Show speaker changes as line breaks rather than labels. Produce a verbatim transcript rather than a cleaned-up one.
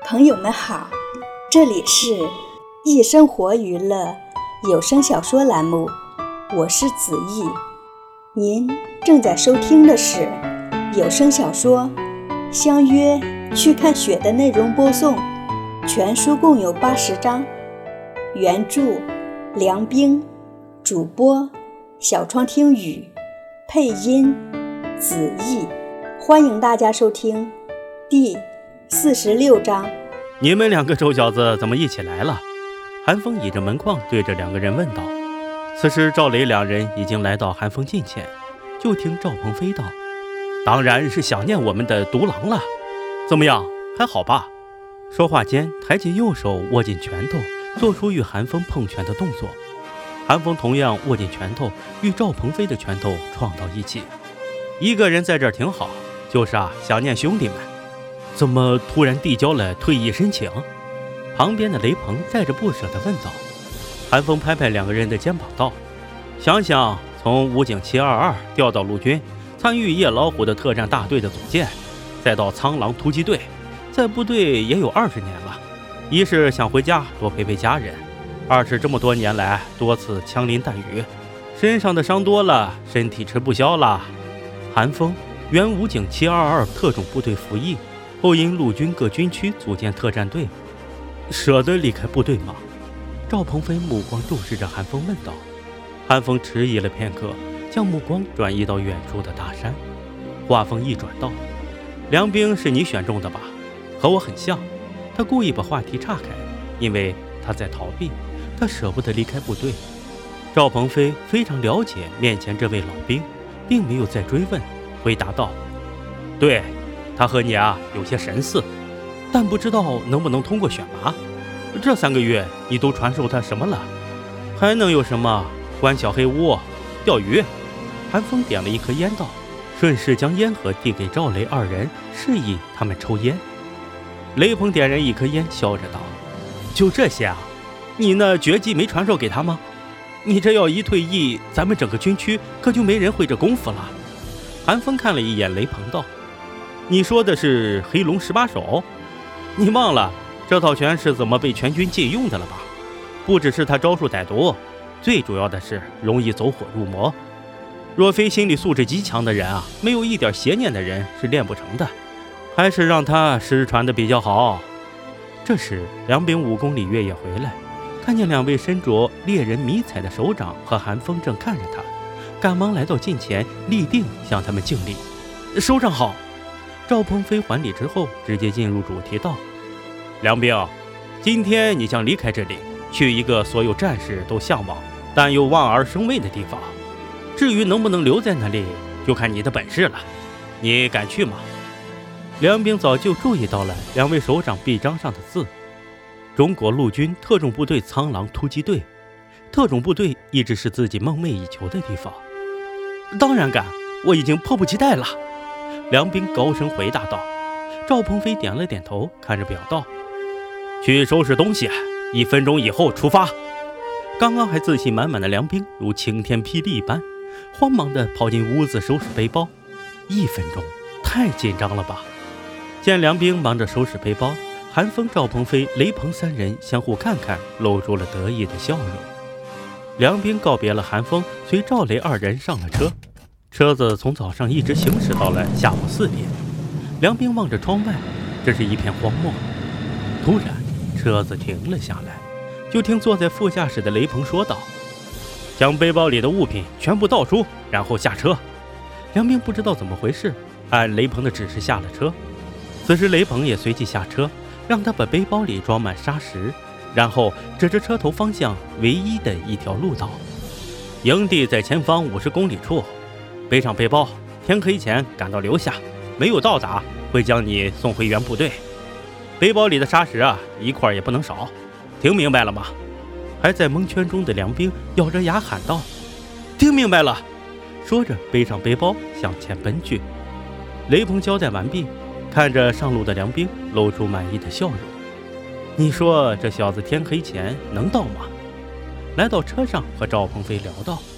朋友们好，这里是易生活娱乐有声小说栏目，我是子毅。您正在收听的是有声小说《相约去看雪》的内容播送，全书共有八十章，原著梁冰，主播小窗听雨，配音子毅。欢迎大家收听第四十六章。
你们两个臭小子怎么一起来了？韩风倚着门框对着两个人问道。此时赵雷两人已经来到韩风近前，就听赵鹏飞道：当然是想念我们的独狼了。怎么样，还好吧？说话间抬起右手握紧拳头，做出与韩风碰拳的动作。韩风同样握紧拳头，与赵鹏飞的拳头撞到一起。一个人在这儿挺好，就是啊，想念兄弟们。怎么突然递交了退役申请？旁边的雷鹏带着不舍地问道。韩风拍拍两个人的肩膀道：想想从武警七二二调到陆军，参与夜老虎的特战大队的组建，再到苍狼突击队，在部队也有二十年了。一是想回家多陪陪家人，二是这么多年来多次枪林弹雨，身上的伤多了，身体吃不消了。韩风原武警七二二特种部队服役，后因陆军各军区组建特战队，舍得离开部队吗？赵鹏飞目光注视着韩风问道。韩风迟疑了片刻，将目光转移到远处的大山，话锋一转道：梁兵是你选中的吧？和我很像。他故意把话题岔开，因为他在逃避，他舍不得离开部队。赵鹏飞非常了解面前这位老兵，并没有再追问，回答道：对，他和你啊有些神似，但不知道能不能通过选拔。这三个月你都传授他什么了？还能有什么？关小黑屋，钓鱼。韩风点了一颗烟道，顺势将烟盒递给赵雷二人，示意他们抽烟。雷鹏点燃一颗烟，笑着道：就这些啊？你那绝技没传授给他吗？你这要一退役，咱们整个军区可就没人会这功夫了。韩风看了一眼雷鹏道：你说的是黑龙十八手？你忘了这套拳是怎么被全军借用的了吧？不只是他招数歹毒，最主要的是容易走火入魔。若非心理素质极强的人啊，没有一点邪念的人是练不成的，还是让他失传的比较好。这时梁兵武功里月也回来，看见两位身着猎人迷彩的首长和韩风正看着他，赶忙来到近前，立定向他们敬礼。首长好。赵鹏飞还礼之后，直接进入主题道：梁兵，今天你将离开这里，去一个所有战士都向往但又望而生畏的地方。至于能不能留在那里，就看你的本事了。你敢去吗？梁兵早就注意到了两位首长臂章上的字：中国陆军特种部队苍狼突击队。特种部队一直是自己梦寐以求的地方。当然敢，我已经迫不及待了。梁兵高声回答道。赵鹏飞点了点头，看着表道：去收拾东西，一分钟以后出发。刚刚还自信满满的梁兵如晴天霹雳一般，慌忙地跑进屋子收拾背包。一分钟，太紧张了吧？见梁兵忙着收拾背包，韩风、赵鹏飞、雷鹏三人相互看看，露出了得意的笑容。梁兵告别了韩风，随赵雷二人上了车。车子从早上一直行驶到了下午四点。梁兵望着窗外，这是一片荒漠。突然车子停了下来，就听坐在副驾驶的雷鹏说道：将背包里的物品全部倒出，然后下车。梁兵不知道怎么回事，按雷鹏的指示下了车。此时雷鹏也随即下车，让他把背包里装满沙石，然后指着车头方向唯一的一条路道：营地在前方五十公里处，背上背包，天黑前赶到留下，没有到达会将你送回原部队。背包里的沙石啊，一块也不能少，听明白了吗？还在蒙圈中的梁兵咬着牙喊道：听明白了。说着背上背包向前奔去。雷鹏交代完毕，看着上路的梁兵，露出满意的笑容。你说这小子天黑前能到吗？来到车上和赵鹏飞聊道：